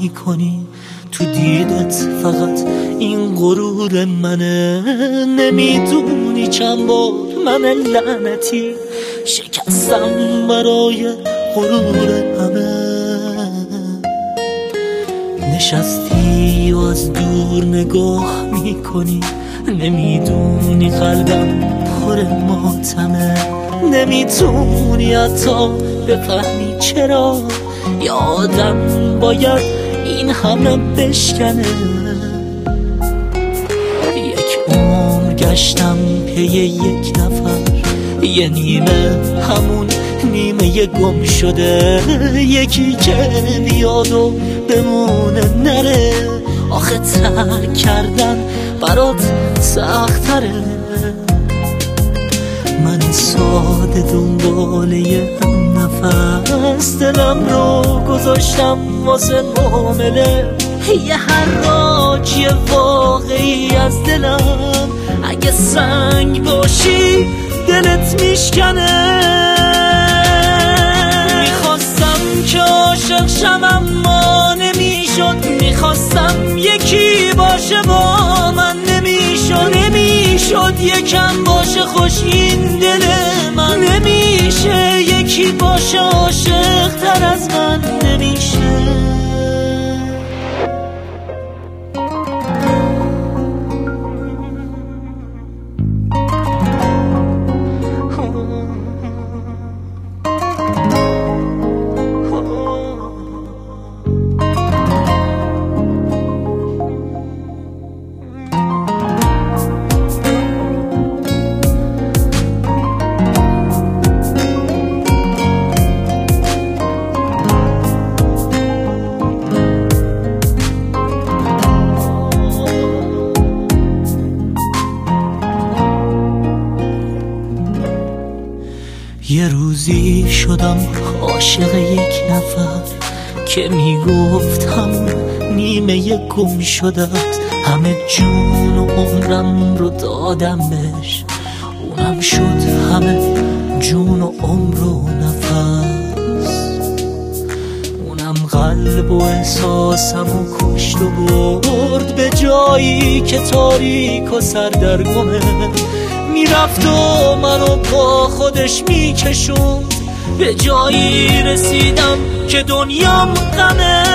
میکنی، تو دیدت فقط این غرور منه. نمیدونی چند بار من لعنتی شکستم برای غرور همه. نشستی و از دور نگاه میکنی، نمیدونی قلبم پر ماتمه. نمیتونی حتی بفهمی چرا یه آدم باید این همه بشکنه. یک عمر گشتم پی یک نفر، یه نیمه همون نیمه گم شده. یکی که بیاد و بمونه نره، آخه ترک کردن برات سختره. من ساده دنبال یه هم نفس، دلم رو گذاشتم واسه معامله. یه حراجی واقعی از دلم، اگه سنگ باشی دلت میشکنه. میخواستم که عاشق شم اما نمیشد، میخواستم یکی باشه با من نمیشد. نمیشد یکم باشه خوش این دل من، نمیشه یکی باشه عاشق تر از من نمیشه. یه روزی شدم عاشق یک نفر که میگفتم نیمه گم شدت. همه جون و عمرم رو دادم بهش، اونم شد همه جون و عمر و نفس. اونم قلب و احساسم و کشت و برد به جایی که تاریک و سردرگمه. میرفت و منو با خودش میکشوند، به جایی رسیدم که دنیام غمه.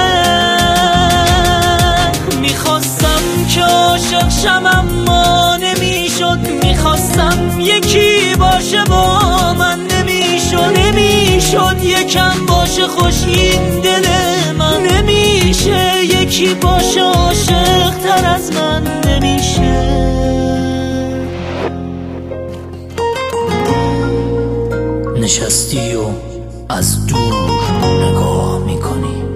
میخواستم که عاشق شم اما نمیشد، میخواستم یکی باشه با من نمیشد. نمیشد یکم باشه خوش این دل من، نمیشه یکی باشه عاشق تر از من نمیشه. نشستی و از دور نگاه میکنی،